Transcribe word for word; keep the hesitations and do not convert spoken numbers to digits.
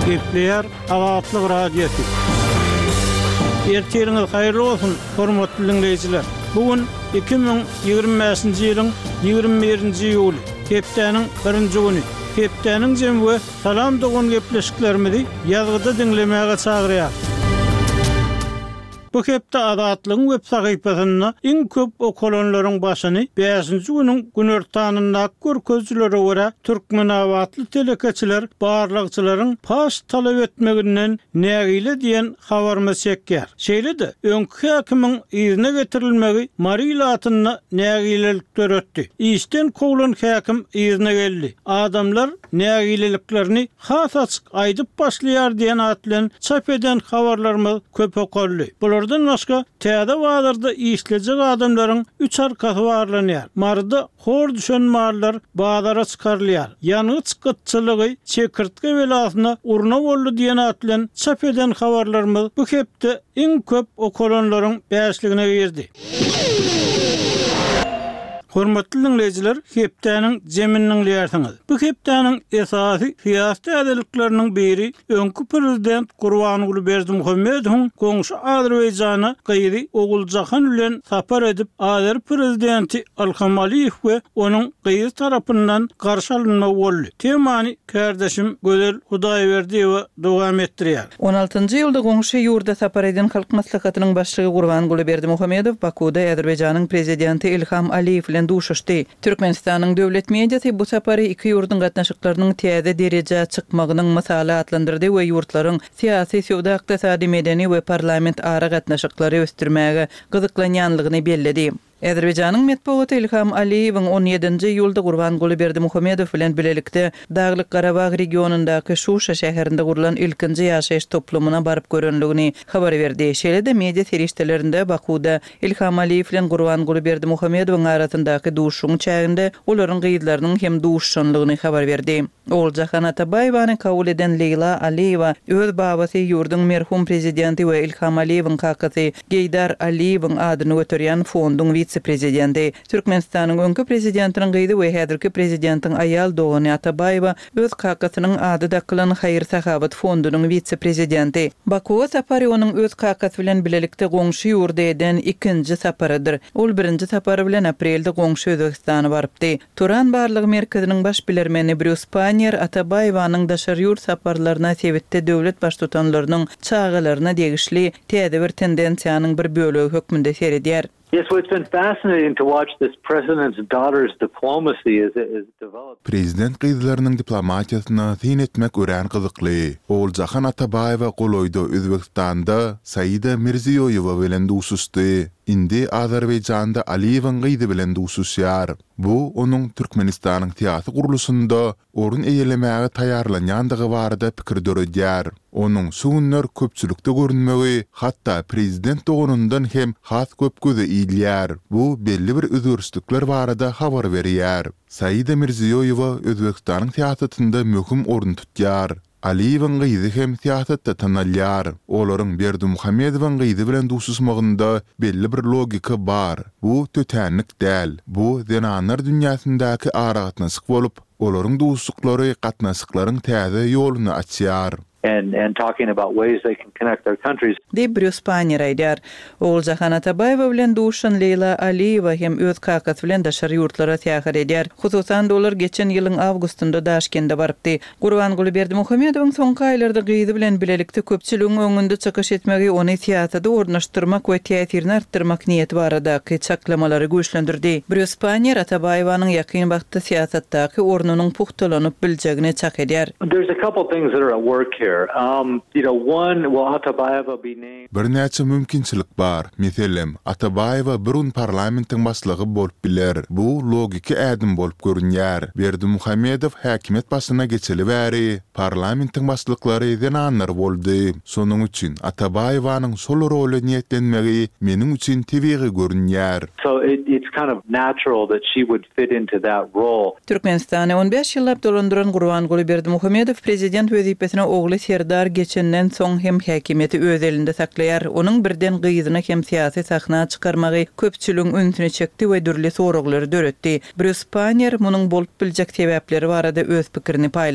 Kepler Azatlyk radiosu. Ertiriňiz haýyrly bolsun, hormatly dinleýijiler. Bugun iki bin ýygrimi beşinji ýylyň ýygrimi birinji ýuly, hepdeniň birinji güni. Hepdeniň jemgy salam dogun gepleşiklerimizi ýazgyda dinlemäge çagyrýar. Bu hepde Azatlygyň web sahypasyna iň köp okulanlaryň başyny beşinji güniň günertanyna görkezlere görä türkmen awatly telekeçiler barlygçylaryň pas talap etmeginden nägile diýen habarmy çekýär. Şeýle-de öňkü häkimiň ýerine getirilmegi marilatyna nägilelik töretdi. Işden kowulan häkim ýerine geldi. Adamlar nägileliklerini has açyk aýdyp başlaýar diýen atlan çap eden habarlarymyz köp okuldy. Bulardan başga täze wagtda işlejek adamlaryň üç arkasy barlanýar. Marda hor düşen mallar bazara çykarylýar. Ýanygy çykatçylygy çekirtge belasyna urna boldy diýen atlan çap eden habarlarymyz bu hepde iň köp okulanlaryň beşligine girdi. Hormatly dinleýijiler, hepdeniň jeminiň diýersiňiz. Bu hepdeniň esasy syýasy ädelikleriniň biri öňkü prezident Gurbanuly Berdimuhammedowyň goňşy Azerbaýjana gyýry Oguljahan bilen sapar edip Azer prezidenti Ilham Aliýew we onuň gyýy tarapyndan garşy alynmagy boldy. Temany kardeşim Gözel Hudaýberdiýew dowam etdirýär. on altynjy ýylda goňşy ýurda sapar eden halk maslahatynyň başlygy Gurbanuly Berdimuhammedow Bakuda Azerbaýjanyň prezidenti Ilham Aliýew duşuşdy. Türkmenistanyň döwlet mediasy bu sapary iki ýurdun gatnaşyklarynyň täze derejä çykmagynyň misaly atlandyrdy we ýurtlaryň syýasy, sowda, ykdysady, medeni we parlament ara gatnaşyklary ösdürmäge gyzyklanýanlygyny belledi. Azerbaýjanyň medeniýeti Ilham Aliýewiň on ýedinji ýylda Gurbanuly Berdimuhammedow bilen bilelikde Daglyk Garabag regionundaky Şuşa şäherinde gurulan ilkinji ýaşaýyş toplumuna baryp görenligini habar berdi. Şeýle-de media serişdelerinde Bakuda Ilham Aliýew bilen Gurbanuly Berdimuhammedowyň arasyndaky duşuň çäginde olaryň gyýdlarynyň hem duşşanlygyny habar berdi. Oljahan Atabaýewany kabul eden Leyla Aliýewa öz babasy ýurdun merhum prezidenti we Ilham Aliýewiň kakasy Geýdar Aliýewiň adyny göterýän fonduň vice-prezidenti. Türkmenistanyň öňkü prezidentiniň gyýdy we häzirki prezidentiň aýal Dogany Atabaýewa öz kakasynyň ady dakylan Haýyr Sahabat fondunyň vice-prezidenti. Bakuwa sapary onuň öz kakasy bilen bilelikde goňşy ýurda eden ikinji saparydyr. Ol birinji sapary bilen aprelde goňşy Özbekistana barypdy. Turan barlygy merkeziniň baş bilermeni Brüspanier Atabaýewanyň daşar ýurt saparlaryna sebitde döwlet baş tutanlarynyň çağalaryna degişli täze bir tendensiýanyň bir bölegi hökmünde seredýär. Yes, well, it's been fascinating to watch this president's daughter's diplomacy as it is developed. Prezident gyzlarynyň diplomatiýasyna syn etmek ören gyzykly. Oljahan Atabaýewa goloýda Özbekistanda Saida Mirziýoýewa bilen duşuşdy. Indi Azerbaýjanda Aliýewiň gyýdy bilen duşuşýar. Bu onuň Türkmenistanyň syýasy gurulusynda orun eýelemäge taýarlanýandygy barada pikir döredýär. Onuň suňlar köpçülikde görünmegi, hatda prezident dogunundan hem has köp göze iýilýär. Bu belli bir özgürçlikler barada habar berýär. Saida Mirziýoýewa Özbekistanyň syýasatynda möhüm orun tutýar. Aliýewiň gyýdy hem syýasatda tanalýar. Olaryň Berdimuhammedowyň gyýdy bilen duşuşmagynda belli bir logika bar. Bu tötänlik däl. Bu denanlar dünýäsyndaky aragatnaşyk bolup, olaryň duşuşyklary gatnaşyklaryň täze ýoluny açýar. And, and talking about ways they can connect their countries. De Brüspanier aýdýar. Oljahan Atabaýewa bilen duşan Leyla Aliýewa hem öz kakasy bilen daşary ýurtlara täýär edýär. Hususan dolar geçen ýylyň awgustunda Daşkende barypdy. Gurbanuly Berdimuhammedowyň soňky aýlarda gyýdy bilen bilelikde köpçüligiň öňünde çykyş etmegi ony syýasatda ornaşdyrmak we täsirini artdyrmak niýeti baradaky çaklamalary güýçlendirdi. Brüspanier Atabaýewanyň ýakyn wagtda syýasatdaky ornunyň puhtalanyp biljegine çak edýär. There's a couple things that are at work here. Um, you know, one, will Atabaýewa be named? Bir näçe mümkinçilik bar. Meselem, Atabaýewa burun parlamentiň başlygy bolup biler. Bu logiki ädim bolup görünýär. Berdimuhammedow häkimet başyna geçeli bäri parlamentiň başlyklary denanlar boldy. Sonuň üçin Atabaýewanyň sol role niýetlenmegi meniň üçin tebigi görünýär. So it, it's kind of natural that she would fit into that role. Türkmenistany on beş ýyllap dolandyran Gurbanuly Berdimuhammedow prezident wezipetine ogly Serdar geçenden soň hem häkimeti öz elinde saklaýar. Onuň birden gyýdyna hem syýasy sahna çykarmagy köpçüligiň öňüne çekdi we dürli soraglary döretdi. Brüspanier munyň bolup biljek sebäpleri barada öz pikirini